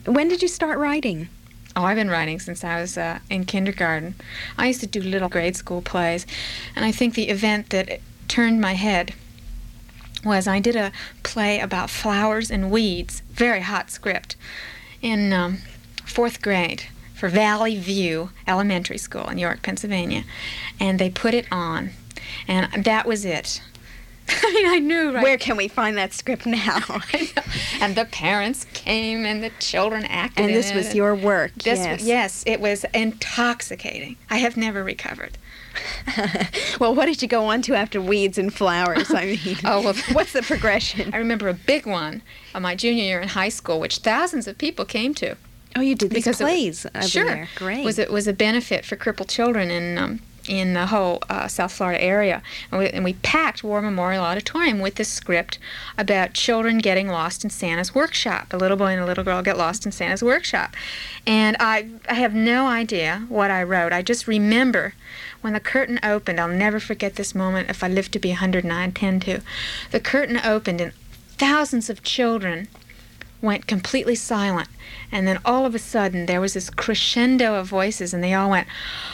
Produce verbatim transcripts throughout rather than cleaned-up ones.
When did you start writing? Oh, I've been writing since I was uh, in kindergarten. I used to do little grade school plays, and I think the event that turned my head was I did a play about flowers and weeds, very hot script, in um, fourth grade for Valley View Elementary School in York, Pennsylvania, and they put it on, and that was it. I mean, I knew, right? Where can we find that script now? And the parents came, and the children acted And in this it, was and your work, this, yes. Yes, it was intoxicating. I have never recovered. Well, what did you go on to after weeds and flowers? I mean, oh, well, what's the progression? I remember a big one of my junior year in high school, which thousands of people came to. Oh, you did these because plays it, over sure, there. Great. Was it was a benefit for crippled children in um, in the whole uh, South Florida area, and we, and we packed War Memorial Auditorium with this script about children getting lost in Santa's workshop. A little boy and a little girl get lost in Santa's workshop, and I I have no idea what I wrote. I just remember when the curtain opened. I'll never forget this moment. If I live to be one hundred and I intend to. The curtain opened and thousands of children went completely silent, and then all of a sudden there was this crescendo of voices, and they all went,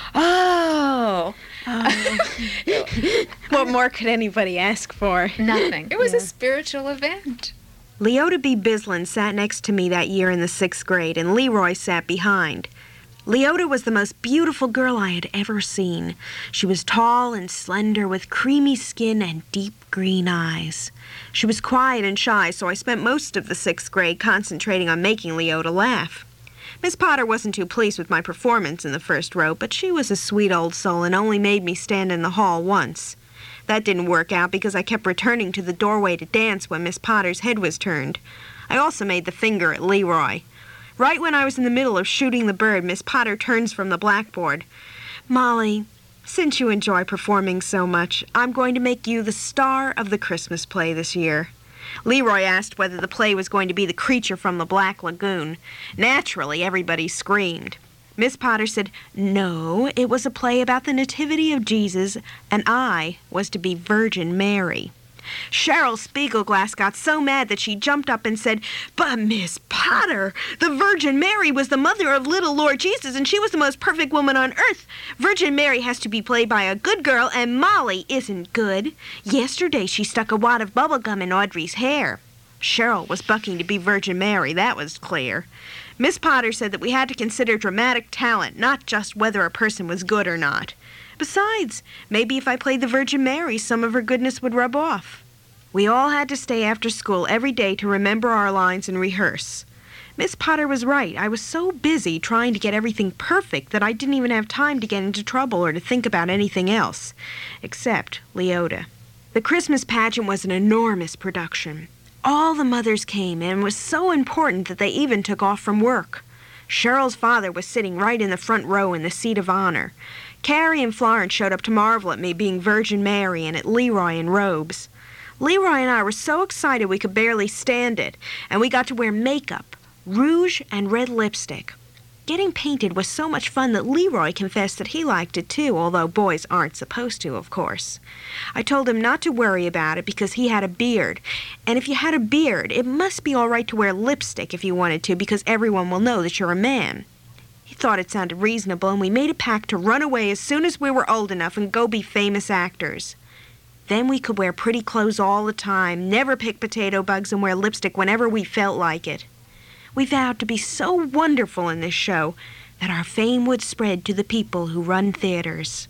"Oh!" Oh. What more could anybody ask for? Nothing. It was Yeah. a spiritual event. Leota B. Bislin sat next to me that year in the sixth grade, and Leroy sat behind. Leota was the most beautiful girl I had ever seen. She was tall and slender with creamy skin and deep green eyes. She was quiet and shy, so I spent most of the sixth grade concentrating on making Leota laugh. Miss Potter wasn't too pleased with my performance in the first row, but she was a sweet old soul and only made me stand in the hall once. That didn't work out because I kept returning to the doorway to dance when Miss Potter's head was turned. I also made the finger at Leroy. Right when I was in the middle of shooting the bird, Miss Potter turns from the blackboard. "Molly, since you enjoy performing so much, I'm going to make you the star of the Christmas play this year." Leroy asked whether the play was going to be The Creature from the Black Lagoon. Naturally, everybody screamed. Miss Potter said, no, it was a play about the Nativity of Jesus, and I was to be Virgin Mary. Cheryl Spiegelglass got so mad that she jumped up and said, "But Miss Potter, the Virgin Mary was the mother of little Lord Jesus, and she was the most perfect woman on earth. Virgin Mary has to be played by a good girl, and Molly isn't good. Yesterday she stuck a wad of bubble gum in Audrey's hair." Cheryl was bucking to be Virgin Mary, that was clear. Miss Potter said that we had to consider dramatic talent, not just whether a person was good or not. Besides, maybe if I played the Virgin Mary, some of her goodness would rub off. We all had to stay after school every day to remember our lines and rehearse. Miss Potter was right. I was so busy trying to get everything perfect that I didn't even have time to get into trouble or to think about anything else, except Leota. The Christmas pageant was an enormous production. All the mothers came, and it was so important that they even took off from work. Cheryl's father was sitting right in the front row in the seat of honor. Carrie and Florence showed up to marvel at me being Virgin Mary and at Leroy in robes. Leroy and I were so excited we could barely stand it, and we got to wear makeup, rouge, and red lipstick. Getting painted was so much fun that Leroy confessed that he liked it too, although boys aren't supposed to, of course. I told him not to worry about it because he had a beard, and if you had a beard, it must be all right to wear lipstick if you wanted to because everyone will know that you're a man. He thought it sounded reasonable, and we made a pact to run away as soon as we were old enough and go be famous actors. Then we could wear pretty clothes all the time, never pick potato bugs, and wear lipstick whenever we felt like it. We vowed to be so wonderful in this show that our fame would spread to the people who run theaters.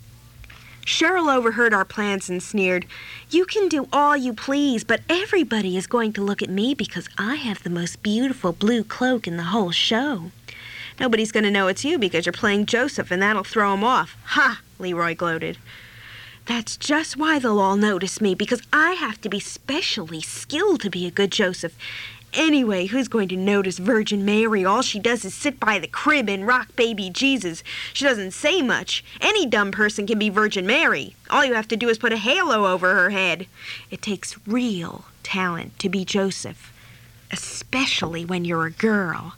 Cheryl overheard our plans and sneered, "You can do all you please, but everybody is going to look at me because I have the most beautiful blue cloak in the whole show. Nobody's going to know it's you because you're playing Joseph, and that'll throw 'em off." "Ha!" Leroy gloated. "That's just why they'll all notice me, because I have to be specially skilled to be a good Joseph. Anyway, who's going to notice Virgin Mary? All she does is sit by the crib and rock baby Jesus. She doesn't say much. Any dumb person can be Virgin Mary. All you have to do is put a halo over her head. It takes real talent to be Joseph, especially when you're a girl."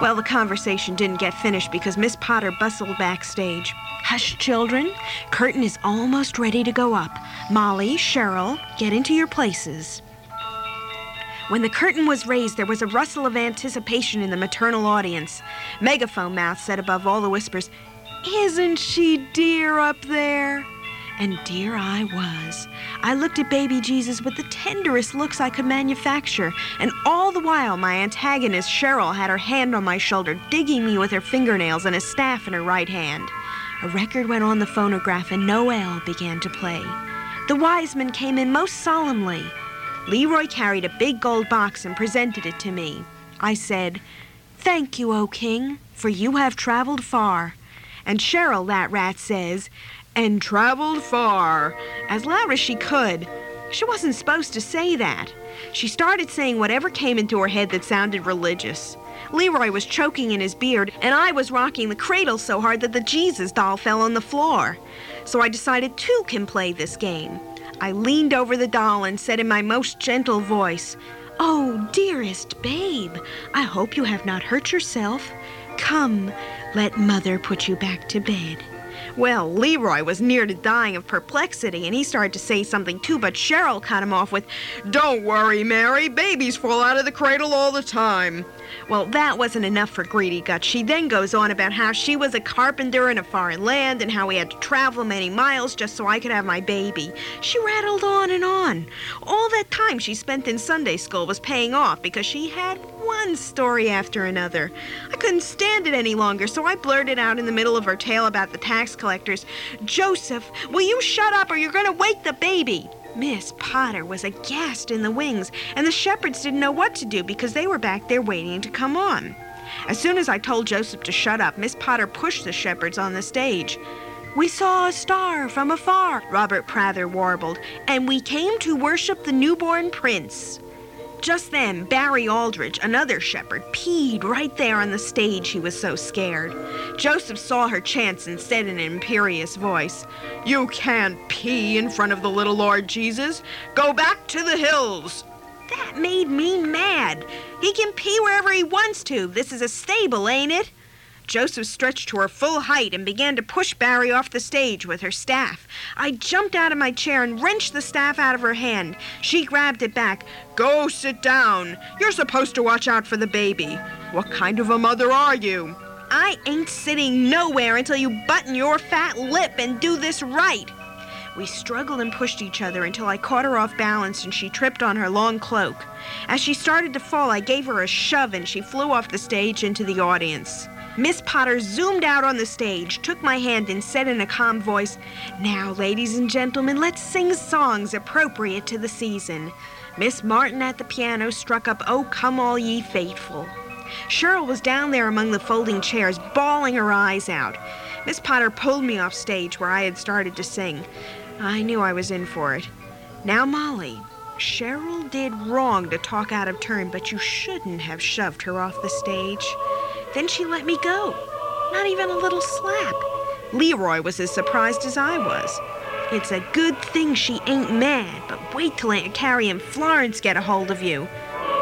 Well, the conversation didn't get finished because Miss Potter bustled backstage. Hush, children. Curtain is almost ready to go up. Molly, Cheryl, get into your places. When the curtain was raised, there was a rustle of anticipation in the maternal audience. Megaphone Mouth said above all the whispers, "Isn't she dear up there?" And dear I was. I looked at baby Jesus with the tenderest looks I could manufacture, and all the while my antagonist, Cheryl, had her hand on my shoulder, digging me with her fingernails and a staff in her right hand. A record went on the phonograph, and Noel began to play. The wise men came in most solemnly. Leroy carried a big gold box and presented it to me. I said, "Thank you, O King, for you have traveled far." And Cheryl, that rat, says, "And traveled far," as loud as she could. She wasn't supposed to say that. She started saying whatever came into her head that sounded religious. Leroy was choking in his beard, and I was rocking the cradle so hard that the Jesus doll fell on the floor. So I decided two can play this game. I leaned over the doll and said in my most gentle voice, "Oh, dearest babe, I hope you have not hurt yourself. Come, let Mother put you back to bed." Well, Leroy was near to dying of perplexity, and he started to say something too, but Cheryl cut him off with, "Don't worry, Mary. Babies fall out of the cradle all the time." Well, that wasn't enough for Greedy Gut. She then goes on about how she was a carpenter in a foreign land and how we had to travel many miles just so I could have my baby. She rattled on and on. All that time she spent in Sunday school was paying off because she had one story after another. I couldn't stand it any longer, so I blurted out in the middle of her tale about the tax collectors, "Joseph, will you shut up or you're going to wake the baby?" Miss Potter was aghast in the wings, and the shepherds didn't know what to do because they were back there waiting to come on. As soon as I told Joseph to shut up, Miss Potter pushed the shepherds on the stage. "We saw a star from afar," Robert Prather warbled, "and we came to worship the newborn prince." Just then, Barry Aldridge, another shepherd, peed right there on the stage. He was so scared. Joseph saw her chance and said in an imperious voice, "You can't pee in front of the little Lord Jesus. Go back to the hills." That made me mad. He can pee wherever he wants to. This is a stable, ain't it? Joseph stretched to her full height and began to push Barry off the stage with her staff. I jumped out of my chair and wrenched the staff out of her hand. She grabbed it back. "Go sit down. You're supposed to watch out for the baby. What kind of a mother are you?" "I ain't sitting nowhere until you button your fat lip and do this right." We struggled and pushed each other until I caught her off balance and she tripped on her long cloak. As she started to fall, I gave her a shove and she flew off the stage into the audience. Miss Potter zoomed out on the stage, took my hand, and said in a calm voice, "Now, ladies and gentlemen, let's sing songs appropriate to the season." Miss Martin at the piano struck up "Oh, Come All Ye Faithful." Cheryl was down there among the folding chairs, bawling her eyes out. Miss Potter pulled me off stage where I had started to sing. I knew I was in for it. "Now, Molly, Cheryl did wrong to talk out of turn, but you shouldn't have shoved her off the stage." Then she let me go. Not even a little slap. Leroy was as surprised as I was. It's a good thing she ain't mad, but wait till Aunt Carrie and Florence get a hold of you.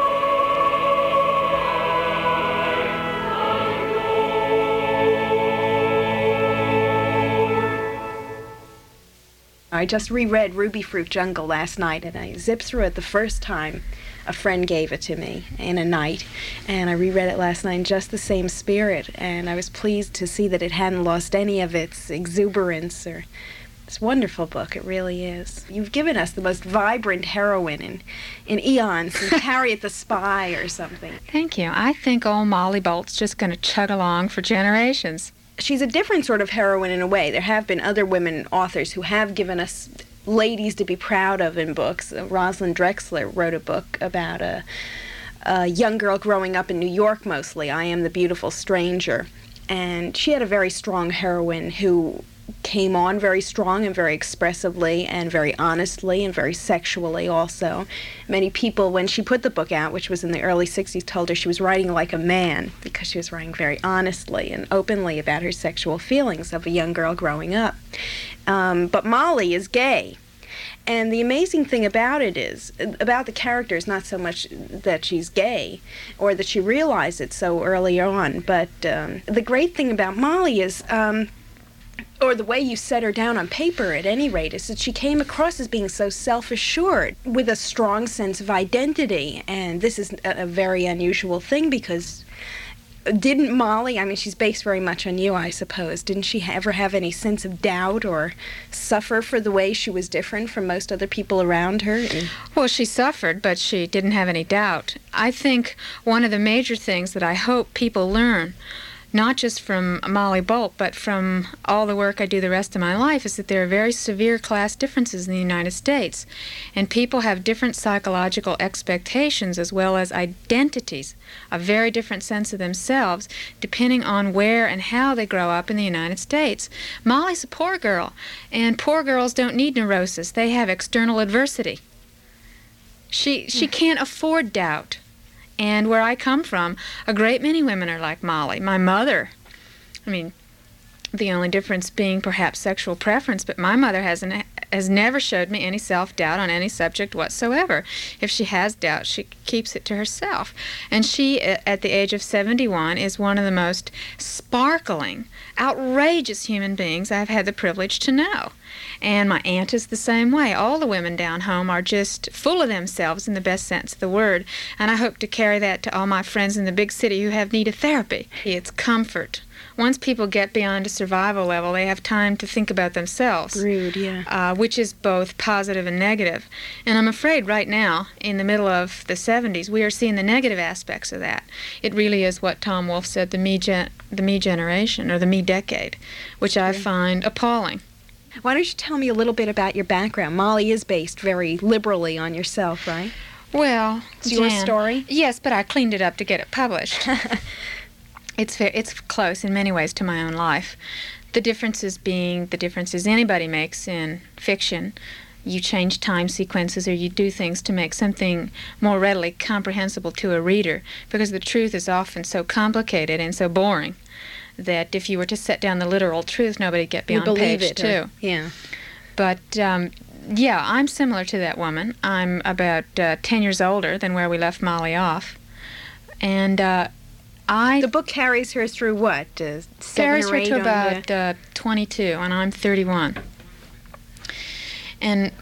I just reread Ruby Fruit Jungle last night, and I zipped through it the first time. A friend gave it to me in a night, and I reread it last night in just the same spirit, and I was pleased to see that it hadn't lost any of its exuberance. Or it's a wonderful book, it really is. You've given us the most vibrant heroine in, in eons, since Harriet the Spy or something. Thank you. I think old Molly Bolt's just going to chug along for generations. She's a different sort of heroine in a way. There have been other women authors who have given us ladies to be proud of in books. Uh, Rosalind Drexler wrote a book about a, a young girl growing up in New York mostly, I Am the Beautiful Stranger. And she had a very strong heroine who came on very strong and very expressively and very honestly and very sexually also. Many people, when she put the book out, which was in the early sixties, told her she was writing like a man because she was writing very honestly and openly about her sexual feelings of a young girl growing up. Um, but Molly is gay. And the amazing thing about it is, about the character is not so much that she's gay or that she realized it so early on, but um, the great thing about Molly is, um, or the way you set her down on paper at any rate, is that she came across as being so self-assured with a strong sense of identity. And this is a, a very unusual thing, because didn't Molly, I mean, she's based very much on you, I suppose, didn't she ever have any sense of doubt or suffer for the way she was different from most other people around her? Well, she suffered, but she didn't have any doubt. I think one of the major things that I hope people learn, not just from Molly Bolt, but from all the work I do the rest of my life, is that there are very severe class differences in the United States. And people have different psychological expectations as well as identities, a very different sense of themselves, depending on where and how they grow up in the United States. Molly's a poor girl, and poor girls don't need neurosis. They have external adversity. She, she can't afford doubt. And where I come from, a great many women are like Molly. My mother, I mean, the only difference being perhaps sexual preference, but my mother hasn't, has never showed me any self-doubt on any subject whatsoever. If she has doubt, she keeps it to herself. And she, at the age of seventy-one, is one of the most sparkling, outrageous human beings I've had the privilege to know. And my aunt is the same way. All the women down home are just full of themselves in the best sense of the word. And I hope to carry that to all my friends in the big city who have need of therapy. It's comfort. Once people get beyond a survival level, they have time to think about themselves. Rude, yeah. Uh, which is both positive and negative. And I'm afraid right now, in the middle of the seventies, we are seeing the negative aspects of that. It really is what Tom Wolfe said, the me, gen- the me generation, or the me decade, which I find appalling. Why don't you tell me a little bit about your background? Molly is based very liberally on yourself, right? Well, it's your Jan, story? Yes, but I cleaned it up to get it published. It's fair, it's close in many ways to my own life. The differences being the differences anybody makes in fiction. You change time sequences or you do things to make something more readily comprehensible to a reader, because the truth is often so complicated and so boring that if you were to set down the literal truth, nobody'd get beyond page it, two. or, yeah. But, um, yeah, I'm similar to that woman. I'm about uh, ten years older than where we left Molly off. And uh, I... The book carries her through what? Uh, seven carries or her eight to on about the... uh, twenty-two, and I'm thirty-one. And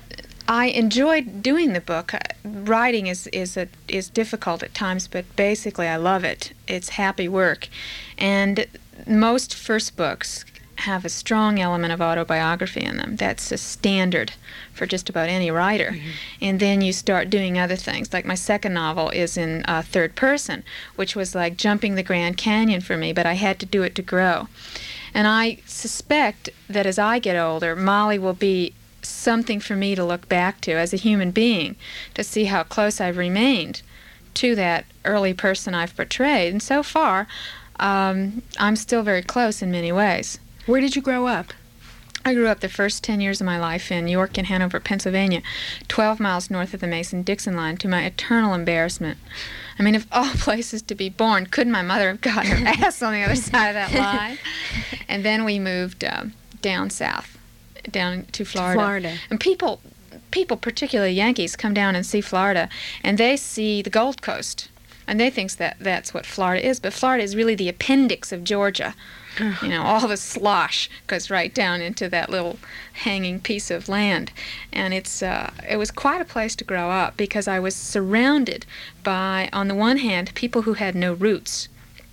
I enjoyed doing the book. Writing is is a, is difficult at times, but basically I love it. It's happy work. And most first books have a strong element of autobiography in them. That's a standard for just about any writer. Mm-hmm. And then you start doing other things. Like my second novel is in uh, third person, which was like jumping the Grand Canyon for me, but I had to do it to grow. And I suspect that as I get older, Molly will be something for me to look back to as a human being, to see how close I've remained to that early person I've portrayed. And so far, um, I'm still very close in many ways. Where did you grow up? I grew up the first ten years of my life in York and Hanover, Pennsylvania, twelve miles north of the Mason-Dixon line, to my eternal embarrassment. I mean, of all places to be born, couldn't my mother have gotten her ass on the other side of that line? And then we moved uh, down south, down to Florida. Florida. And people, people, particularly Yankees, come down and see Florida, and they see the Gold Coast, and they think that that's what Florida is. But Florida is really the appendix of Georgia. You know, all the slosh goes right down into that little hanging piece of land. And it's uh, it was quite a place to grow up, because I was surrounded by, on the one hand, people who had no roots,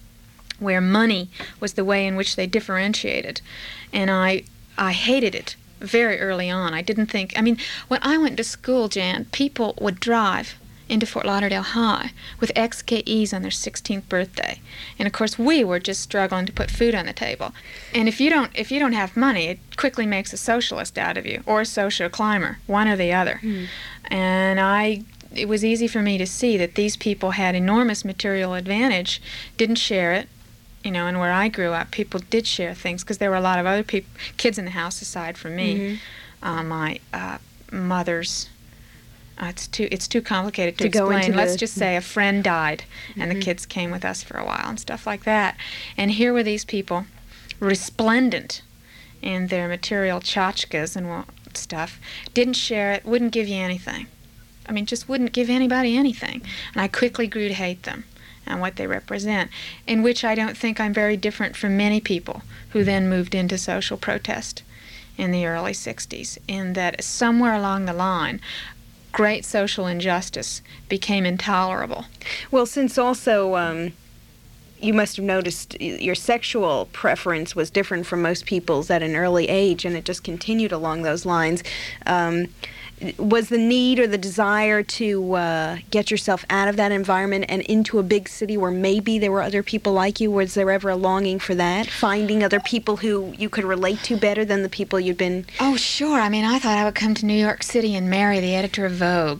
where money was the way in which they differentiated. And I I hated it very early on. I didn't think, I mean, when I went to school, Jan, people would drive into Fort Lauderdale High with X K Es on their sixteenth birthday. And of course we were just struggling to put food on the table. And if you don't if you don't have money, it quickly makes a socialist out of you, or a social climber, one or the other. Mm. And I it was easy for me to see that these people had enormous material advantage, didn't share it. You know, and where I grew up, people did share things, because there were a lot of other peop- kids in the house aside from me. Mm-hmm. Uh, my uh, mother's Uh, it's too it's too complicated to, to explain. Go into Let's the... just say a friend died, and mm-hmm. the kids came with us for a while and stuff like that. And here were these people, resplendent in their material tchotchkes, and well, that stuff, didn't share it, wouldn't give you anything. I mean, just wouldn't give anybody anything. And I quickly grew to hate them and what they represent, in which I don't think I'm very different from many people who then moved into social protest in the early sixties, in that somewhere along the line, great social injustice became intolerable. Well, since also um, you must have noticed your sexual preference was different from most people's at an early age, and it just continued along those lines. Um, was the need or the desire to uh, get yourself out of that environment and into a big city where maybe there were other people like you? Was there ever a longing for that? Finding other people who you could relate to better than the people you'd been... Oh, sure. I mean, I thought I would come to New York City and marry the editor of Vogue.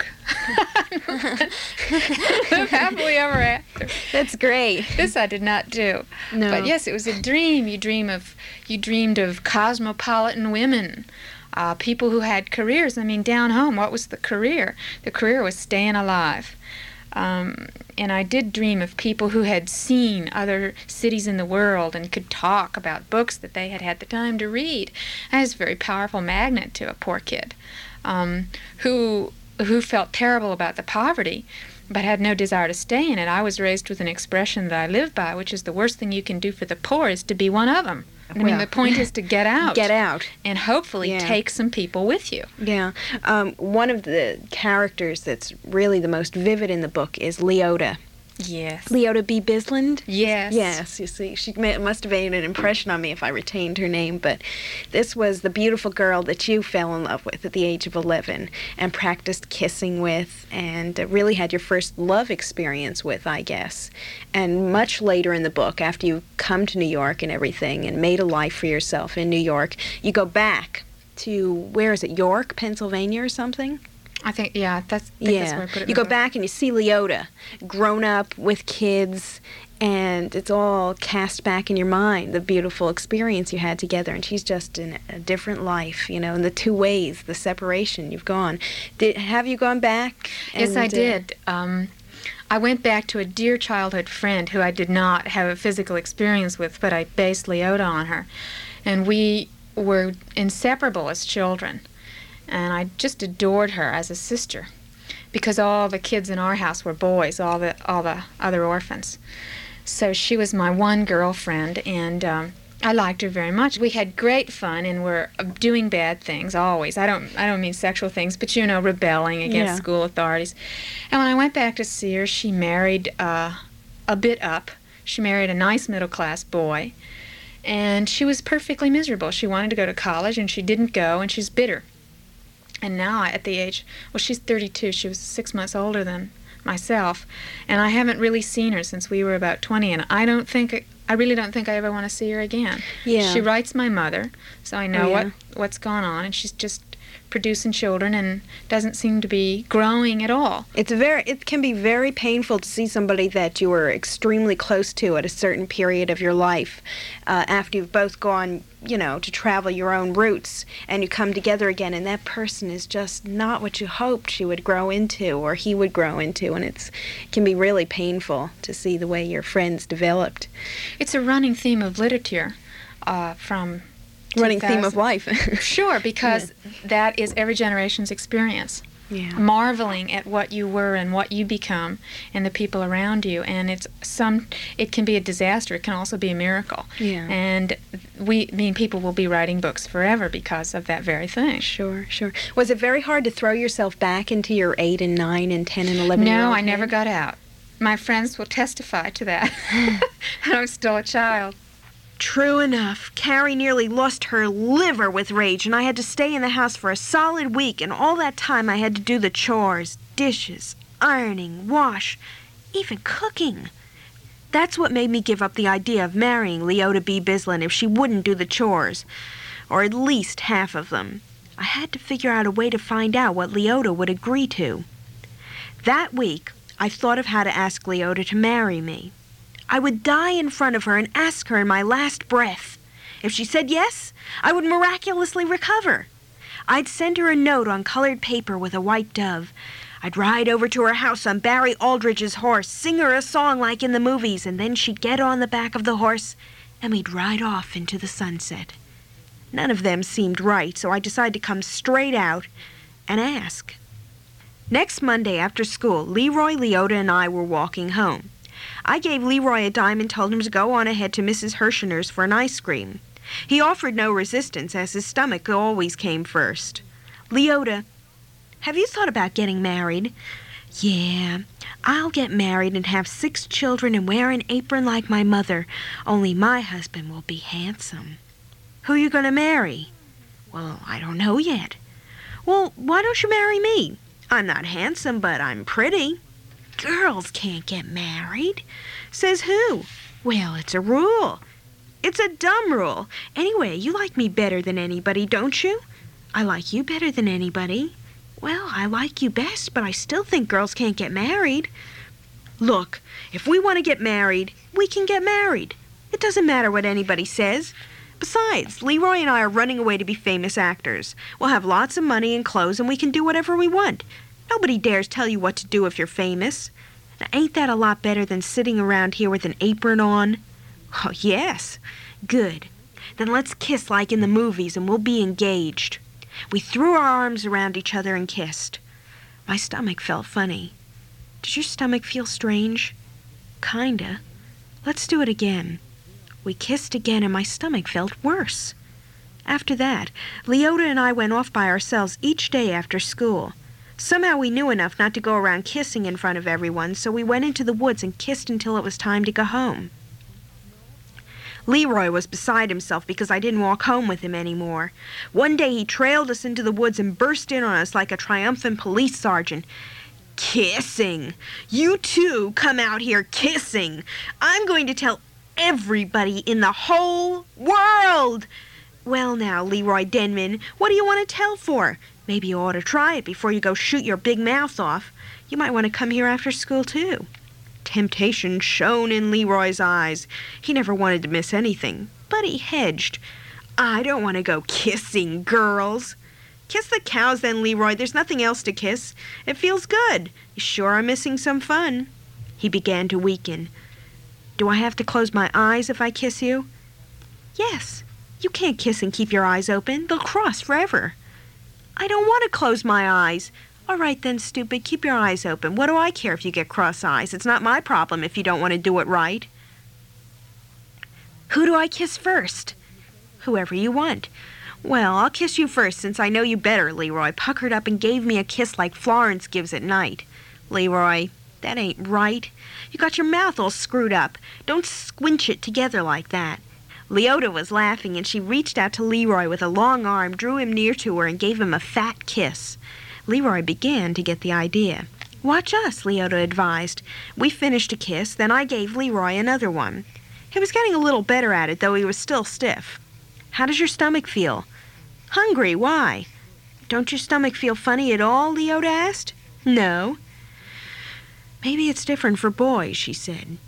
Live happily ever after. That's great. This I did not do. No. But yes, it was a dream. You dream of, you dreamed of cosmopolitan women. Uh, people who had careers. I mean, down home, what was the career? The career was staying alive. Um, and I did dream of people who had seen other cities in the world and could talk about books that they had had the time to read. That was a very powerful magnet to a poor kid um, who who felt terrible about the poverty but had no desire to stay in it. I was raised with an expression that I live by, which is the worst thing you can do for the poor is to be one of them. I mean, Well, the point is to get out. Get out. And hopefully Yeah. take some people with you. Yeah. Um, one of the characters that's really the most vivid in the book is Leota. Yes. Leota B. Bisland? Yes. Yes, you see, she may, must have made an impression on me if I retained her name, but this was the beautiful girl that you fell in love with at the age of eleven and practiced kissing with and uh, really had your first love experience with, I guess. And much later in the book, after you come to New York and everything and made a life for yourself in New York, you go back to, where is it, York, Pennsylvania or something? I think, yeah, that's, I think that's Yeah, where I put it. in you the go book. back and you see Leota, grown up with kids, and it's all cast back in your mind, the beautiful experience you had together, and she's just in a different life, you know, in the two ways, the separation you've gone. Did, have you gone back? Yes, and, I uh, did. Um, I went back to a dear childhood friend who I did not have a physical experience with, but I based Leota on her. And we were inseparable as children. And I just adored her as a sister because all the kids in our house were boys, all the all the other orphans. So she was my one girlfriend, and um, I liked her very much. We had great fun and were doing bad things always. I don't I don't mean sexual things, but you know, rebelling against Yeah. school authorities. And when I went back to see her, she married uh, a bit up. She married a nice middle-class boy, and she was perfectly miserable. She wanted to go to college, and she didn't go, and she's bitter. And now, at the age, well, she's thirty-two. She was six months older than myself, and I haven't really seen her since we were about twenty. And I don't think, I really don't think I ever want to see her again. Yeah. She writes my mother, so I know Oh, yeah. what what's gone on, and she's just producing children and doesn't seem to be growing at all. It's very. It can be very painful to see somebody that you were extremely close to at a certain period of your life, uh, after you've both gone, you know, to travel your own routes, and you come together again, and that person is just not what you hoped she would grow into or he would grow into, and it's it can be really painful to see the way your friends developed. It's a running theme of literature, uh, from Running theme of two thousand life. Sure, because that is every generation's experience. Yeah. Marveling at what you were and what you become and the people around you, and it's some it can be a disaster, it can also be a miracle. Yeah. And we I mean people will be writing books forever because of that very thing. Sure, sure. Was it very hard to throw yourself back into your eight and nine and ten and eleven year No, old I never head? got out. My friends will testify to that. And I'm still a child. True enough, Carrie nearly lost her liver with rage, and I had to stay in the house for a solid week, and all that time I had to do the chores, dishes, ironing, wash, even cooking. That's what made me give up the idea of marrying Leota B. Bisland if she wouldn't do the chores, or at least half of them. I had to figure out a way to find out what Leota would agree to. That week, I thought of how to ask Leota to marry me. I would die in front of her and ask her in my last breath. If she said yes, I would miraculously recover. I'd send her a note on colored paper with a white dove. I'd ride over to her house on Barry Aldrich's horse, sing her a song like in the movies, and then she'd get on the back of the horse, and we'd ride off into the sunset. None of them seemed right, so I decided to come straight out and ask. Next Monday after school, Leroy, Leota, and I were walking home. I gave Leroy a dime and told him to go on ahead to Missus Hershiner's for an ice cream. He offered no resistance, as his stomach always came first. Leota, have you thought about getting married? Yeah, I'll get married and have six children and wear an apron like my mother, only my husband will be handsome. Who are you going to marry? Well, I don't know yet. Well, why don't you marry me? I'm not handsome, but I'm pretty. Girls can't get married. Says who? Well, it's a rule. It's a dumb rule. Anyway, you like me better than anybody, don't you? I like you better than anybody. Well, I like you best, but I still think girls can't get married. Look, if we want to get married, we can get married. It doesn't matter what anybody says. Besides, Leroy and I are running away to be famous actors. We'll have lots of money and clothes, and we can do whatever we want. Nobody dares tell you what to do if you're famous. Now, ain't that a lot better than sitting around here with an apron on? Oh, yes. Good. Then let's kiss like in the movies, and we'll be engaged. We threw our arms around each other and kissed. My stomach felt funny. Does your stomach feel strange? Kinda. Let's do it again. We kissed again, and my stomach felt worse. After that, Leota and I went off by ourselves each day after school. Somehow we knew enough not to go around kissing in front of everyone, so we went into the woods and kissed until it was time to go home. Leroy was beside himself because I didn't walk home with him anymore. One day he trailed us into the woods and burst in on us like a triumphant police sergeant. Kissing! You two come out here kissing! I'm going to tell everybody in the whole world! Well now, Leroy Denman, what do you want to tell for? Maybe you ought to try it before you go shoot your big mouth off. You might want to come here after school, too. Temptation shone in Leroy's eyes. He never wanted to miss anything, but he hedged. I don't want to go kissing girls. Kiss the cows then, Leroy. There's nothing else to kiss. It feels good. You sure are missing some fun. He began to weaken. Do I have to close my eyes if I kiss you? Yes. You can't kiss and keep your eyes open. They'll cross forever. I don't want to close my eyes. All right then, stupid, keep your eyes open. What do I care if you get cross eyes? It's not my problem if you don't want to do it right. Who do I kiss first? Whoever you want. Well, I'll kiss you first since I know you better, Leroy puckered up and gave me a kiss like Florence gives at night. Leroy, that ain't right. You got your mouth all screwed up. Don't squinch it together like that. Leota was laughing, and she reached out to Leroy with a long arm, drew him near to her, and gave him a fat kiss. Leroy began to get the idea. Watch us, Leota advised. We finished a kiss, then I gave Leroy another one. He was getting a little better at it, though he was still stiff. How does your stomach feel? Hungry, why? Don't your stomach feel funny at all? Leota asked. No. Maybe it's different for boys, she said.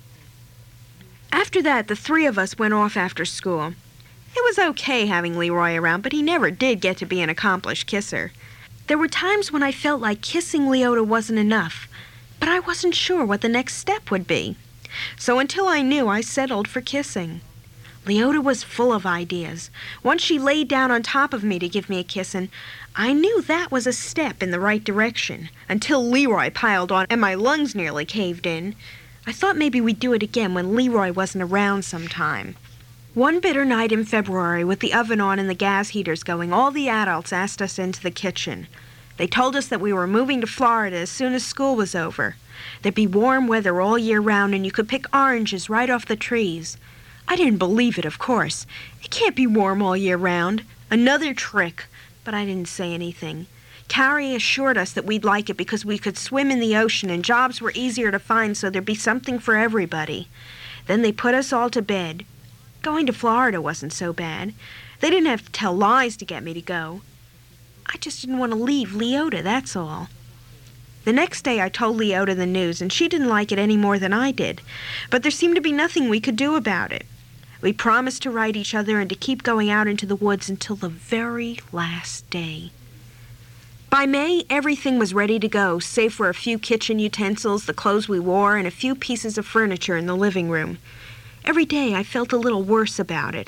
After that, the three of us went off after school. It was okay having Leroy around, but he never did get to be an accomplished kisser. There were times when I felt like kissing Leota wasn't enough, but I wasn't sure what the next step would be. So until I knew, I settled for kissing. Leota was full of ideas. Once she laid down on top of me to give me a kiss, and I knew that was a step in the right direction, until Leroy piled on and my lungs nearly caved in. I thought maybe we'd do it again when Leroy wasn't around sometime. One bitter night in February, with the oven on and the gas heaters going, all the adults asked us into the kitchen. They told us that we were moving to Florida as soon as school was over. There'd be warm weather all year round, and you could pick oranges right off the trees. I didn't believe it, of course. It can't be warm all year round. Another trick. But I didn't say anything. Carrie assured us that we'd like it because we could swim in the ocean and jobs were easier to find, so there'd be something for everybody. Then they put us all to bed. Going to Florida wasn't so bad. They didn't have to tell lies to get me to go. I just didn't want to leave Leota, that's all. The next day I told Leota the news, and she didn't like it any more than I did. But there seemed to be nothing we could do about it. We promised to write each other and to keep going out into the woods until the very last day. By May, everything was ready to go, save for a few kitchen utensils, the clothes we wore, and a few pieces of furniture in the living room. Every day I felt a little worse about it.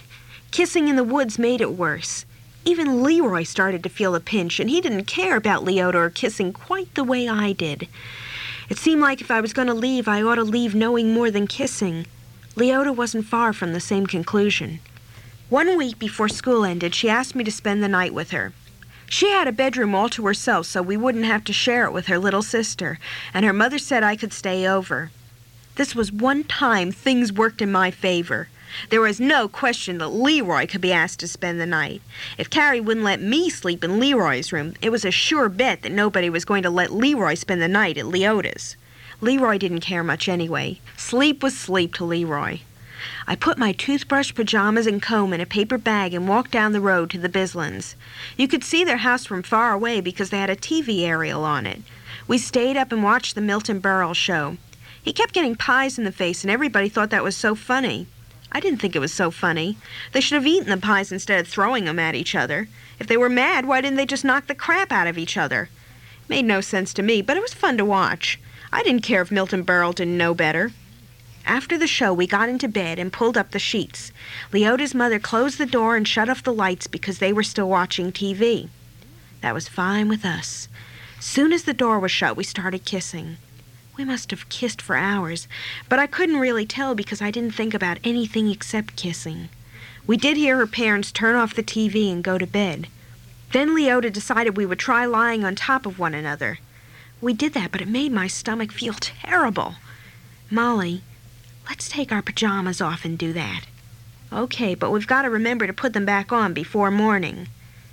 Kissing in the woods made it worse. Even Leroy started to feel a pinch, and he didn't care about Leota or kissing quite the way I did. It seemed like if I was going to leave, I ought to leave knowing more than kissing. Leota wasn't far from the same conclusion. One week before school ended, she asked me to spend the night with her. She had a bedroom all to herself, so we wouldn't have to share it with her little sister, and her mother said I could stay over. This was one time things worked in my favor. There was no question that Leroy could be asked to spend the night. If Carrie wouldn't let me sleep in Leroy's room, it was a sure bet that nobody was going to let Leroy spend the night at Leota's. Leroy didn't care much anyway. Sleep was sleep to Leroy. I put my toothbrush, pajamas, and comb in a paper bag and walked down the road to the Bislins. You could see their house from far away because they had a T V aerial on it. We stayed up and watched the Milton Berle show. He kept getting pies in the face, and everybody thought that was so funny. I didn't think it was so funny. They should have eaten the pies instead of throwing them at each other. If they were mad, why didn't they just knock the crap out of each other? It made no sense to me, but it was fun to watch. I didn't care if Milton Berle didn't know better. After the show, we got into bed and pulled up the sheets. Leota's mother closed the door and shut off the lights because they were still watching T V. That was fine with us. Soon as the door was shut, we started kissing. We must have kissed for hours, but I couldn't really tell because I didn't think about anything except kissing. We did hear her parents turn off the T V and go to bed. Then Leota decided we would try lying on top of one another. We did that, but it made my stomach feel terrible. Molly, let's take our pajamas off and do that. Okay, but we've got to remember to put them back on before morning.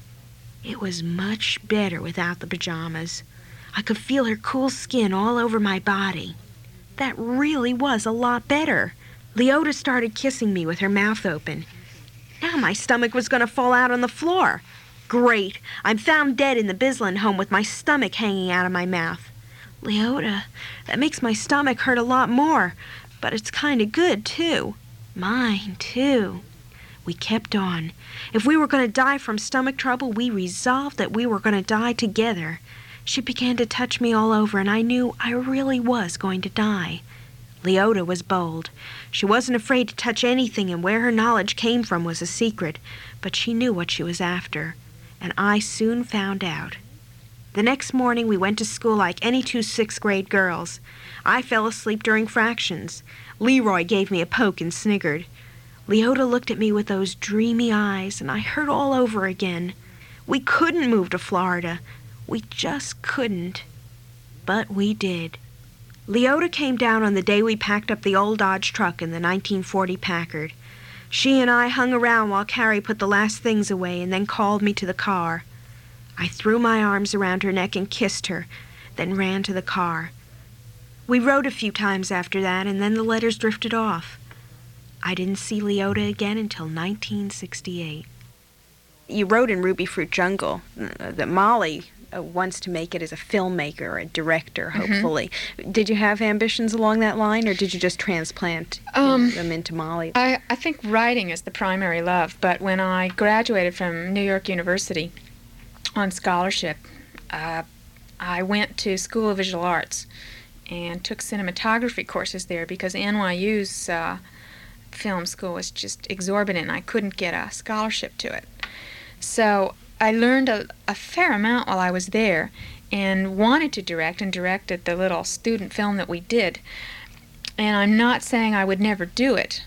It was much better without the pajamas. I could feel her cool skin all over my body. That really was a lot better. Leota started kissing me with her mouth open. Now my stomach was going to fall out on the floor. Great. I'm found dead in the Bislin home with my stomach hanging out of my mouth. Leota, that makes my stomach hurt a lot more, but it's kind of good, too. Mine, too. We kept on. If we were going to die from stomach trouble, we resolved that we were going to die together. She began to touch me all over, and I knew I really was going to die. Leota was bold. She wasn't afraid to touch anything, and where her knowledge came from was a secret, but she knew what she was after, and I soon found out. The next morning, we went to school like any two sixth-grade girls. I fell asleep during fractions. Leroy gave me a poke and sniggered. Leota looked at me with those dreamy eyes, and I hurt all over again. We couldn't move to Florida. We just couldn't. But we did. Leota came down on the day we packed up the old Dodge truck in the nineteen forty Packard. She and I hung around while Carrie put the last things away and then called me to the car. I threw my arms around her neck and kissed her, then ran to the car. We rode a few times after that, and then the letters drifted off. I didn't see Leota again until nineteen sixty-eight. You wrote in Ruby Fruit Jungle uh, that Molly uh, wants to make it as a filmmaker or a director, hopefully. Mm-hmm. Did you have ambitions along that line, or did you just transplant um, them into Molly? I, I think writing is the primary love, but when I graduated from New York University on scholarship, uh, I went to School of Visual Arts and took cinematography courses there because N Y U's uh, film school was just exorbitant, and I couldn't get a scholarship to it. So I learned a, a fair amount while I was there and wanted to direct and directed the little student film that we did. And I'm not saying I would never do it,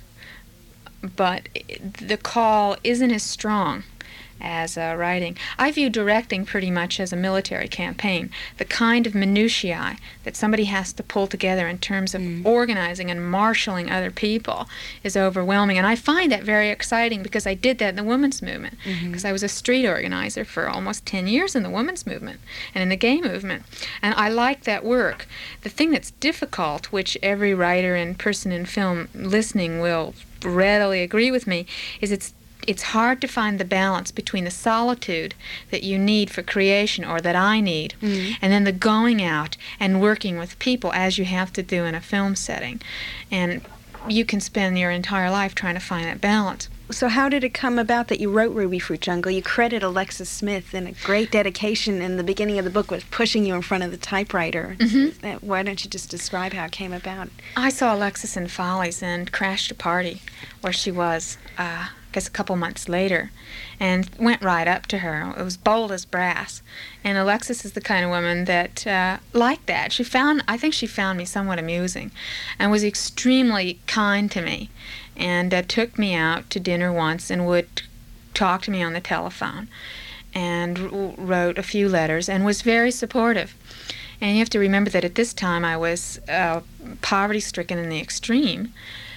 but the call isn't as strong as uh, writing. I view directing pretty much as a military campaign. The kind of minutiae that somebody has to pull together in terms of mm. organizing and marshaling other people is overwhelming. And I find that very exciting because I did that in the women's movement. Because mm-hmm. I was a street organizer for almost ten years in the women's movement and in the gay movement. And I like that work. The thing that's difficult, which every writer and person in film listening will readily agree with me, is it's It's hard to find the balance between the solitude that you need for creation, or that I need, mm-hmm. and then the going out and working with people as you have to do in a film setting. And you can spend your entire life trying to find that balance. So how did it come about that you wrote Ruby Fruit Jungle? You credit Alexis Smith, and a great dedication in the beginning of the book was pushing you in front of the typewriter. Mm-hmm. That, why don't you just describe how it came about? I saw Alexis in Follies and crashed a party where she was, uh, I guess a couple months later, and went right up to her. It was bold as brass. And Alexis is the kind of woman that uh, liked that. She found, I think she found me somewhat amusing and was extremely kind to me, and uh, took me out to dinner once and would talk to me on the telephone, and r- wrote a few letters and was very supportive. And you have to remember that at this time I was uh, poverty-stricken in the extreme,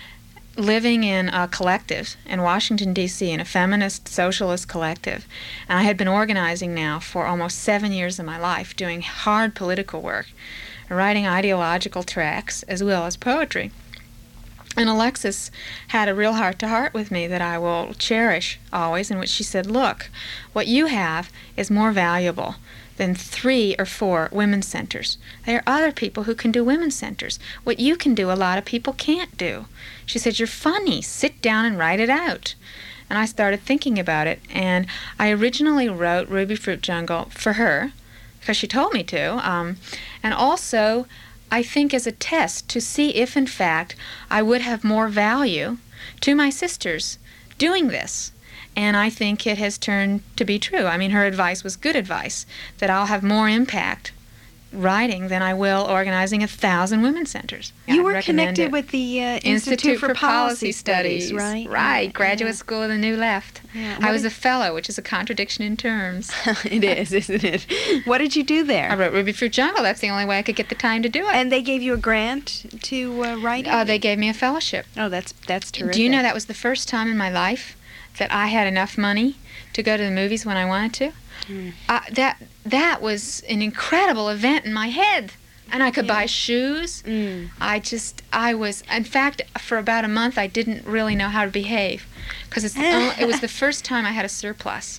living in a collective in Washington, D C, in a feminist socialist collective. And I had been organizing now for almost seven years of my life, doing hard political work, writing ideological tracts as well as poetry. And Alexis had a real heart-to-heart with me that I will cherish always, in which she said, look, what you have is more valuable than three or four women's centers. There are other people who can do women's centers. What you can do, a lot of people can't do. She said, you're funny. Sit down and write it out. And I started thinking about it, and I originally wrote Ruby Fruit Jungle for her, because she told me to, um, and also I think as a test to see if, in fact, I would have more value to my sisters doing this. And I think it has turned to be true. I mean, her advice was good advice, that I'll have more impact writing than I will organizing a thousand women's centers. You I'd were recommend connected it. with the uh, Institute, Institute for, for Policy, Policy Studies, Studies, right? Right, Yeah, Graduate yeah. School of the New Left. Yeah. I What was did- a fellow, which is a contradiction in terms. It is, isn't it? What did you do there? I wrote Ruby Fruit Jungle. That's the only way I could get the time to do it. And they gave you a grant to uh, write it? Uh, they gave me a fellowship. Oh, that's that's terrific. Do you know that was the first time in my life that I had enough money to go to the movies when I wanted to? Mm. Uh, that that was an incredible event in my head. And I could Yeah. buy shoes. Mm. I just, I was, in fact, for about a month I didn't really know how to behave. Because it's the only- it was the first time I had a surplus.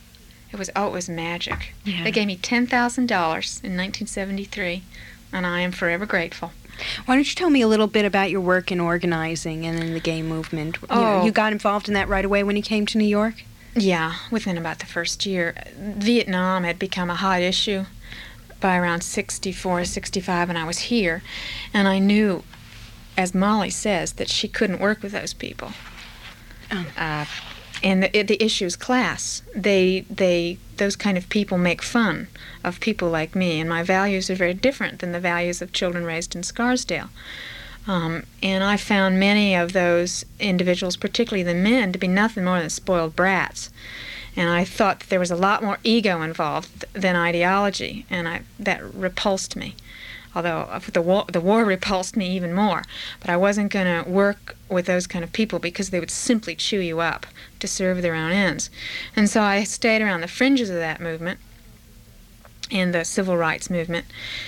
It was, oh, it was magic. Yeah. They gave me ten thousand dollars in nineteen seventy-three, and I am forever grateful. Why don't you tell me a little bit about your work in organizing and in the gay movement? You know, Oh. you got involved in that right away when you came to New York? Yeah, within about the first year. Vietnam had become a hot issue by around sixty-four, sixty-five, and I was here. And I knew, as Molly says, that she couldn't work with those people. Oh. Uh, and the, the issue is class. They, they, those kind of people make fun of people like me, and my values are very different than the values of children raised in Scarsdale. Um, and I found many of those individuals, particularly the men, to be nothing more than spoiled brats. And I thought that there was a lot more ego involved than ideology, and I, that repulsed me. Although uh, the war, the war repulsed me even more. But I wasn't going to work with those kind of people because they would simply chew you up to serve their own ends. And so I stayed around the fringes of that movement and the civil rights movement,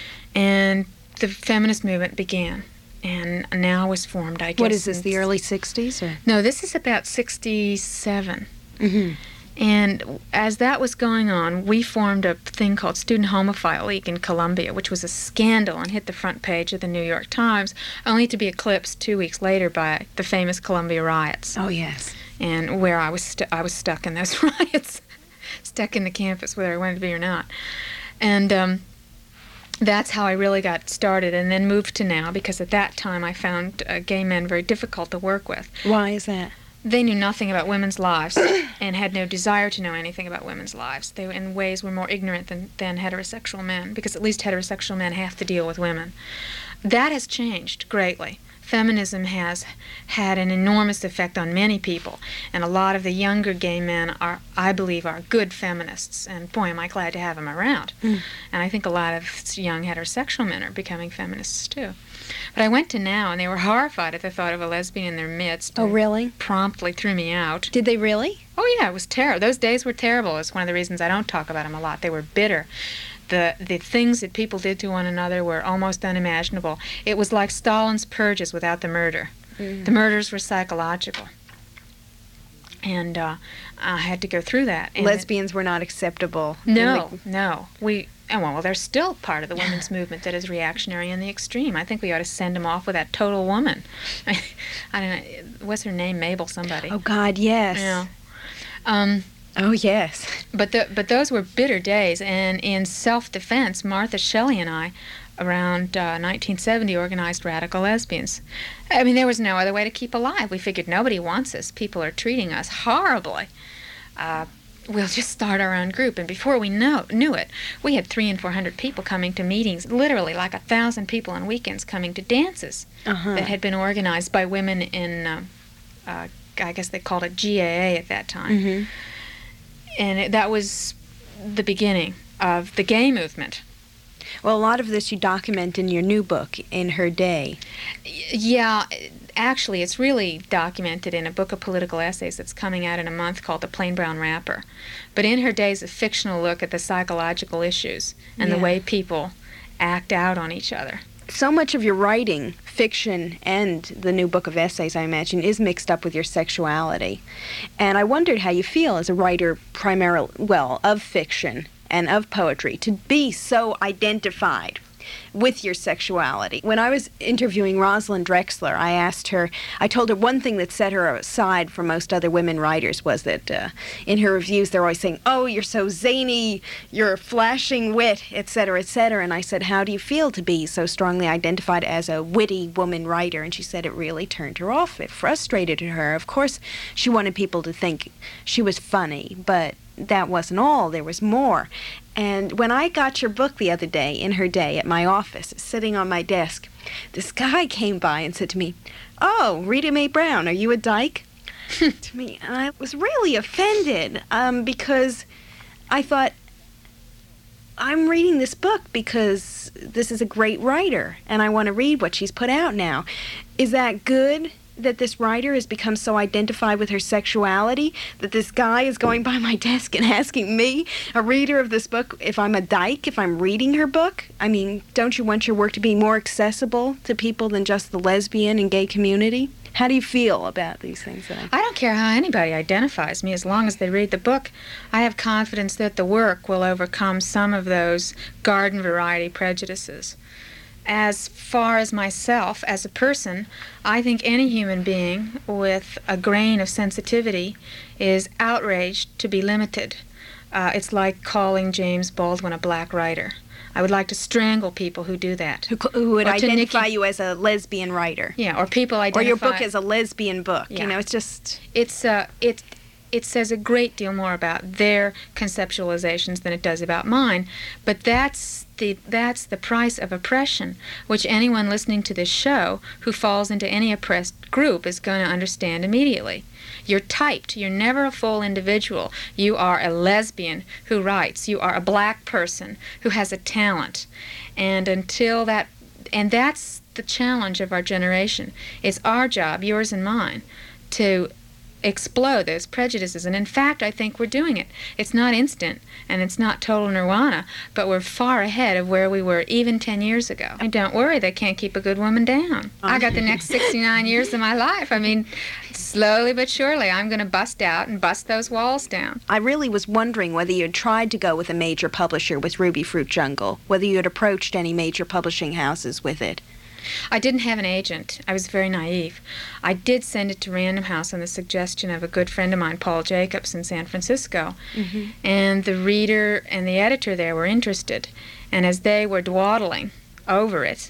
and the feminist movement began. And now was formed, I guess. What is this, in- the early sixties? Or? No, this is about sixty-seven. Mm-hmm. And as that was going on, we formed a thing called Student Homophile League in Columbia, which was a scandal and hit the front page of the New York Times, only to be eclipsed two weeks later by the famous Columbia riots. Oh, yes. And where I was, stu- I was stuck in those riots, stuck in the campus, whether I wanted to be or not. And um, that's how I really got started, and then moved to now, because at that time I found uh, gay men very difficult to work with. Why is that? They knew nothing about women's lives and had no desire to know anything about women's lives. They, in ways, were more ignorant than, than heterosexual men, because at least heterosexual men have to deal with women. That has changed greatly. Feminism has had an enormous effect on many people, and a lot of the younger gay men are, I believe, are good feminists, and boy, am I glad to have them around. Mm. And I think a lot of young heterosexual men are becoming feminists, too. But I went to Now, and they were horrified at the thought of a lesbian in their midst. Oh, and really? Promptly threw me out. Did they really? Oh, yeah, it was terrible. Those days were terrible. It's one of the reasons I don't talk about them a lot. They were bitter. The, the things that people did to one another were almost unimaginable. It was like Stalin's purges without the murder. Mm. The murders were psychological. And uh, I had to go through that. And Lesbians were not acceptable. no, no. We and well, they're still part of the women's movement that is reactionary in the extreme. I think we ought to send them off with that total woman. I, I don't know, what's her name? Mabel somebody. Oh, God, yes. Yeah. Um, oh, yes. But the, but those were bitter days, and in self-defense, Martha Shelley and I, around uh, nineteen seventy, organized Radical Lesbians. I mean, there was no other way to keep alive. We figured nobody wants us. People are treating us horribly. Uh, we'll just start our own group. And before we know, knew it, we had three and four hundred people coming to meetings, literally like a thousand people on weekends coming to dances uh-huh. that had been organized by women in, uh, uh, I guess they called it G A A at that time. Mm-hmm. And it, that was the beginning of the gay movement. Well, a lot of this you document in your new book, In Her Day. Yeah, actually, it's really documented in a book of political essays that's coming out in a month called The Plain Brown Wrapper. But In Her Day is a fictional look at the psychological issues and yeah. the way people act out on each other. So much of your writing, fiction, and the new book of essays, I imagine, is mixed up with your sexuality. And I wondered how you feel as a writer primarily, well, of fiction and of poetry, to be so identified with your sexuality. When I was interviewing Rosalind Drexler, I asked her, I told her one thing that set her aside from most other women writers was that uh, in her reviews they're always saying, oh, you're so zany, you're a flashing wit, et cetera, et cetera. And I said, how do you feel to be so strongly identified as a witty woman writer? And she said it really turned her off. It frustrated her. Of course, she wanted people to think she was funny, but that wasn't all. There was more. And when I got your book the other day, In Her Day, at my office, sitting on my desk, this guy came by and said to me, oh, Rita Mae Brown, are you a dyke? to me, and I was really offended um, because I thought, I'm reading this book because this is a great writer, and I want to read what she's put out now. Is that good? That this writer has become so identified with her sexuality that this guy is going by my desk and asking me, a reader of this book, if I'm a dyke, if I'm reading her book? I mean, don't you want your work to be more accessible to people than just the lesbian and gay community? How do you feel about these things? That I... I don't care how anybody identifies me as long as they read the book. I have confidence that the work will overcome some of those garden variety prejudices. As far as myself, as a person, I think any human being with a grain of sensitivity is outraged to be limited. Uh, it's like calling James Baldwin a black writer. I would like to strangle people who do that. Who, who would Or to identify Nikki- you as a lesbian writer. Yeah, or people identify... Or your book as a lesbian book. Yeah. You know, it's just... It's, uh, it, it says a great deal more about their conceptualizations than it does about mine. But that's the, that's the price of oppression, which anyone listening to this show who falls into any oppressed group is going to understand immediately. You're typed. You're never a full individual. You are a lesbian who writes. You are a black person who has a talent. And until that, and that's the challenge of our generation. It's our job, yours and mine, to explode those prejudices. And in fact, I think we're doing it. It's not instant, and it's not total nirvana, but we're far ahead of where we were even ten years ago. And don't worry, they can't keep a good woman down. I got the next sixty-nine years of my life. I mean, slowly but surely, I'm going to bust out and bust those walls down. I really was wondering whether you had tried to go with a major publisher with Ruby Fruit Jungle, whether you had approached any major publishing houses with it. I didn't have an agent. I was very naive. I did send it to Random House on the suggestion of a good friend of mine, Paul Jacobs, in San Francisco. Mm-hmm. And the reader and the editor there were interested. And as they were dawdling over it,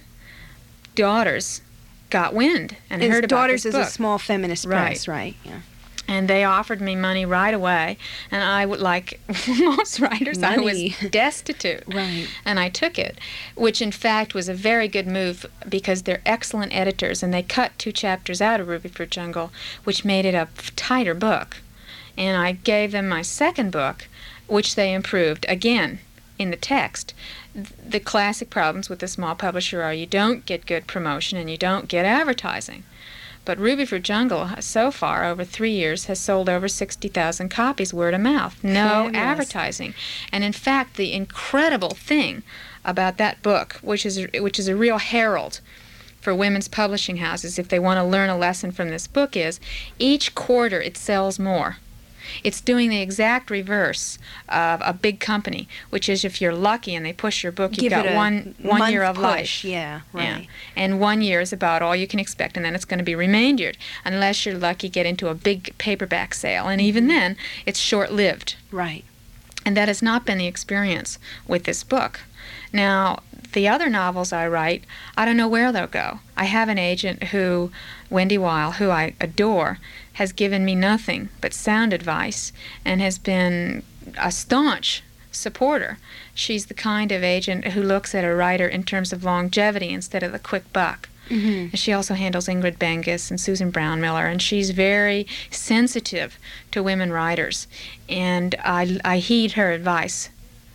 Daughters got wind and His heard about Daughters this is book. a small feminist press, right? Yeah. And they offered me money right away, and I would, like most writers, Money. I was destitute. Right. And I took it, which in fact was a very good move because they're excellent editors, and they cut two chapters out of Ruby Fruit Jungle, which made it a tighter book. And I gave them my second book, which they improved, again, in the text. The classic problems with a small publisher are you don't get good promotion and you don't get advertising. But Ruby Fruit Jungle, so far, over three years, has sold over sixty thousand copies word of mouth. No Fabulous. advertising. And in fact, the incredible thing about that book, which is, which is a real herald for women's publishing houses if they want to learn a lesson from this book, is each quarter it sells more. It's doing the exact reverse of a big company, which is if you're lucky and they push your book, you've Give got it a one one year of push. life. Yeah, right. Yeah. And one year is about all you can expect, and then it's going to be remaindered unless you're lucky get into a big paperback sale, and even then, it's short-lived. Right. And that has not been the experience with this book. Now, the other novels I write, I don't know where they'll go. I have an agent who, Wendy Weil, who I adore, has given me nothing but sound advice and has been a staunch supporter. She's the kind of agent who looks at a writer in terms of longevity instead of the quick buck. Mm-hmm. And she also handles Ingrid Bengus and Susan Brown Miller, and she's very sensitive to women writers. And I, I heed her advice.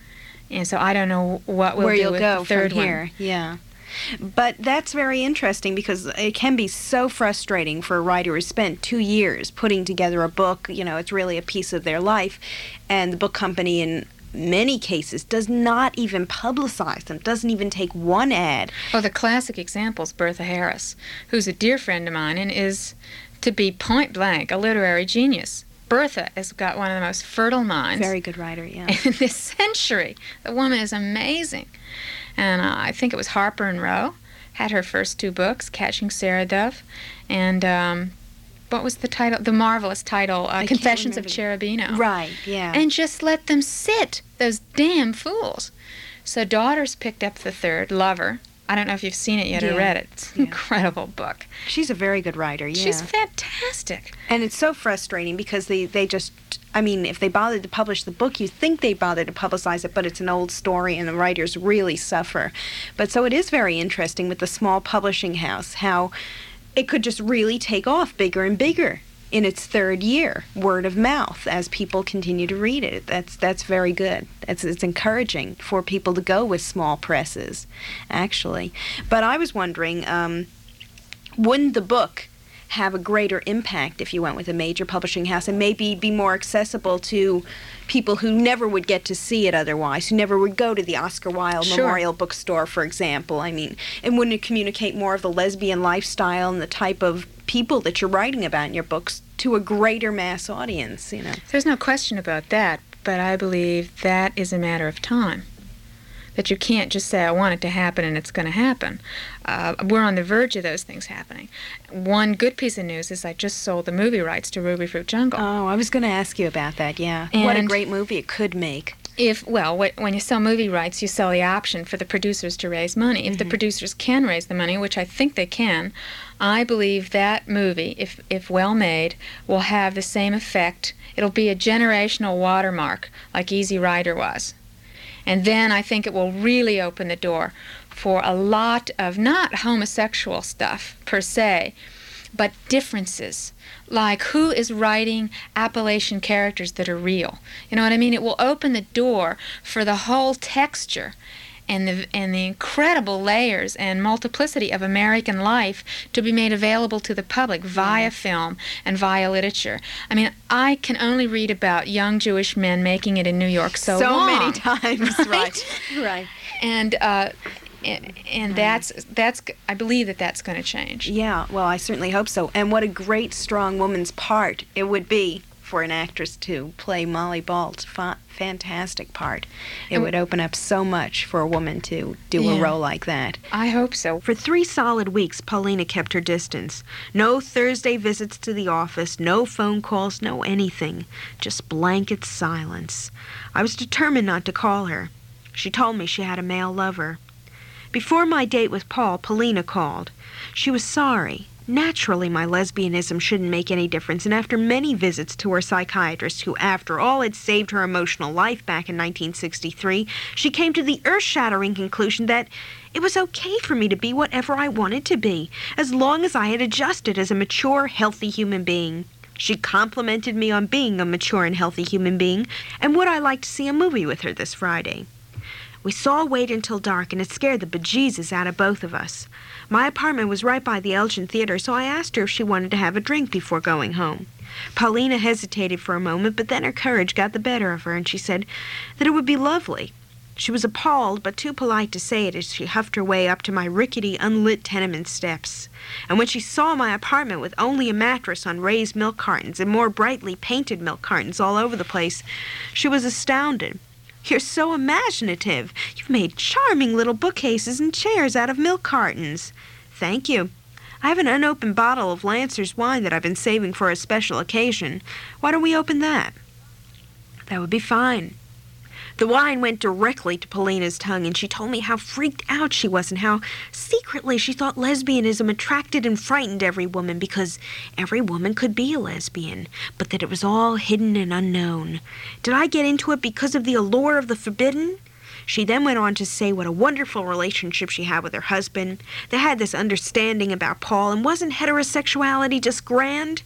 And so I don't know what we'll Where do you'll with go the third from here. one. Yeah. But that's very interesting because it can be so frustrating for a writer who spent two years putting together a book. You know, it's really a piece of their life, and the book company in many cases does not even publicize them, doesn't even take one ad. Oh, the classic example is Bertha Harris, who's a dear friend of mine and is, to be point blank, a literary genius. Bertha has got one of the most fertile minds. Very good writer, yeah. In this century. The woman is amazing. And uh, I think it was Harper and Row had her first two books, Catching Sarah Dove, and um, what was the title? The marvelous title, uh, Confessions of Cherubino. Right, yeah. And just let them sit, those damn fools. So Daughters picked up the third, Lover. I don't know if you've seen it yet yeah. or read it. It's an yeah. incredible book. She's a very good writer, yeah. She's fantastic. And it's so frustrating because they, they just, I mean, if they bothered to publish the book, you think they bothered to publicize it, but it's an old story and the writers really suffer. But so it is very interesting with the small publishing house, how it could just really take off bigger and bigger in its third year, word of mouth, as people continue to read it. That's that's very good. It's it's encouraging for people to go with small presses, actually. But I was wondering, um, wouldn't the book have a greater impact if you went with a major publishing house and maybe be more accessible to people who never would get to see it otherwise, who never would go to the Oscar Wilde Sure. Memorial Bookstore, for example? I mean, and wouldn't it communicate more of the lesbian lifestyle and the type of people that you're writing about in your books to a greater mass audience, you know? There's no question about that, but I believe that is a matter of time. That you can't just say, I want it to happen and it's going to happen. Uh, we're on the verge of those things happening. One good piece of news is I just sold the movie rights to Ruby Fruit Jungle. Oh, I was going to ask you about that, yeah. What a And great movie it could make. If, well, wh- when you sell movie rights, you sell the option for the producers to raise money. If the producers can raise the money, which I think they can, I believe that movie, if, if well made, will have the same effect. It'll be a generational watermark like Easy Rider was. And then I think it will really open the door for a lot of not homosexual stuff per se, but differences. Like who is writing Appalachian characters that are real? You know what I mean? It will open the door for the whole texture and the and the incredible layers and multiplicity of American life to be made available to the public via film and via literature. I mean, I can only read about young Jewish men making it in New York so, So long, many times, right? right. Right. And uh, and, and that's that's I believe that that's going to change. Yeah, well, I certainly hope so. And what a great, strong woman's part it would be for an actress to play Molly Balt's fa- fantastic part. It And- would open up so much for a woman to do Yeah. a role like that. I hope so. For three solid weeks, Paulina kept her distance. No Thursday visits to the office, no phone calls, no anything. Just blanket silence. I was determined not to call her. She told me she had a male lover. Before my date with Paul, Paulina called. She was sorry. Naturally, my lesbianism shouldn't make any difference, and after many visits to her psychiatrist, who, after all, had saved her emotional life back in nineteen sixty-three, she came to the earth-shattering conclusion that it was okay for me to be whatever I wanted to be, as long as I had adjusted as a mature, healthy human being. She complimented me on being a mature and healthy human being, and would I like to see a movie with her this Friday? We saw Wait Until Dark, and it scared the bejesus out of both of us. My apartment was right by the Elgin Theater, so I asked her if she wanted to have a drink before going home. Paulina hesitated for a moment, but then her courage got the better of her, and she said that it would be lovely. She was appalled, but too polite to say it as she huffed her way up to my rickety, unlit tenement steps. And when she saw my apartment with only a mattress on raised milk cartons and more brightly painted milk cartons all over the place, she was astounded. "You're so imaginative. You've made charming little bookcases and chairs out of milk cartons." "Thank you. I have an unopened bottle of Lancer's wine that I've been saving for a special occasion. Why don't we open that?" "That would be fine." The wine went directly to Paulina's tongue, and she told me how freaked out she was and how secretly she thought lesbianism attracted and frightened every woman because every woman could be a lesbian, but that it was all hidden and unknown. Did I get into it because of the allure of the forbidden? She then went on to say what a wonderful relationship she had with her husband. They had this understanding about Paul, and wasn't heterosexuality just grand?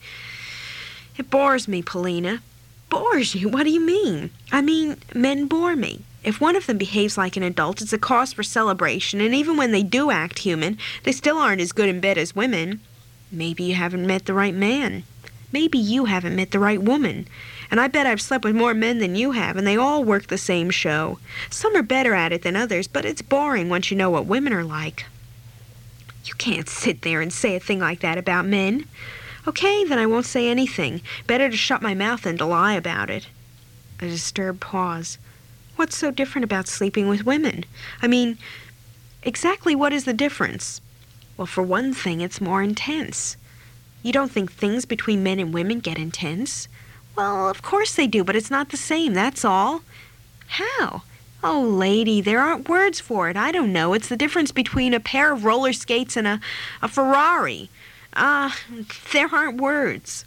It bores me, Paulina. Bores you? What do you mean? I mean, men bore me. If one of them behaves like an adult, it's a cause for celebration, and even when they do act human, they still aren't as good in bed as women. Maybe you haven't met the right man. Maybe you haven't met the right woman. And I bet I've slept with more men than you have, and they all work the same show. Some are better at it than others, but it's boring once you know what women are like. You can't sit there and say a thing like that about men. Okay, then I won't say anything. Better to shut my mouth than to lie about it. A disturbed pause. What's so different about sleeping with women? I mean, exactly what is the difference? Well, for one thing, it's more intense. You don't think things between men and women get intense? Well, of course they do, but it's not the same, that's all. How? Oh, lady, there aren't words for it. I don't know. It's the difference between a pair of roller skates and a, a Ferrari. Ah, uh, there aren't words.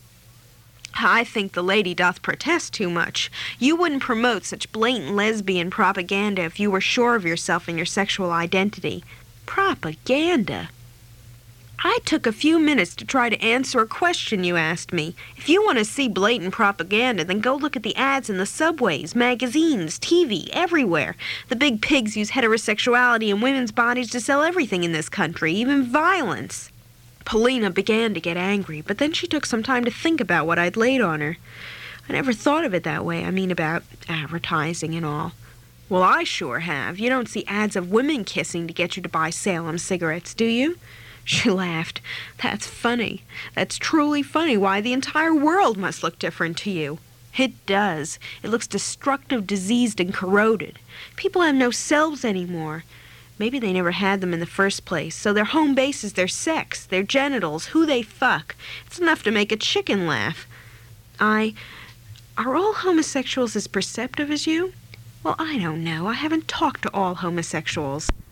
I think the lady doth protest too much. You wouldn't promote such blatant lesbian propaganda if you were sure of yourself and your sexual identity. Propaganda? I took a few minutes to try to answer a question you asked me. If you want to see blatant propaganda, then go look at the ads in the subways, magazines, T V, everywhere. The big pigs use heterosexuality and women's bodies to sell everything in this country, even violence. Paulina began to get angry, but then she took some time to think about what I'd laid on her. I never thought of it that way. I mean, about advertising and all. Well, I sure have. You don't see ads of women kissing to get you to buy Salem cigarettes, do you? She laughed. That's funny. That's truly funny. Why, the entire world must look different to you. It does. It looks destructive, diseased, and corroded. People have no selves anymore. Maybe they never had them in the first place, so their home base is their sex, their genitals, who they fuck. It's enough to make a chicken laugh. I... Are all homosexuals as perceptive as you? Well, I don't know. I haven't talked to all homosexuals.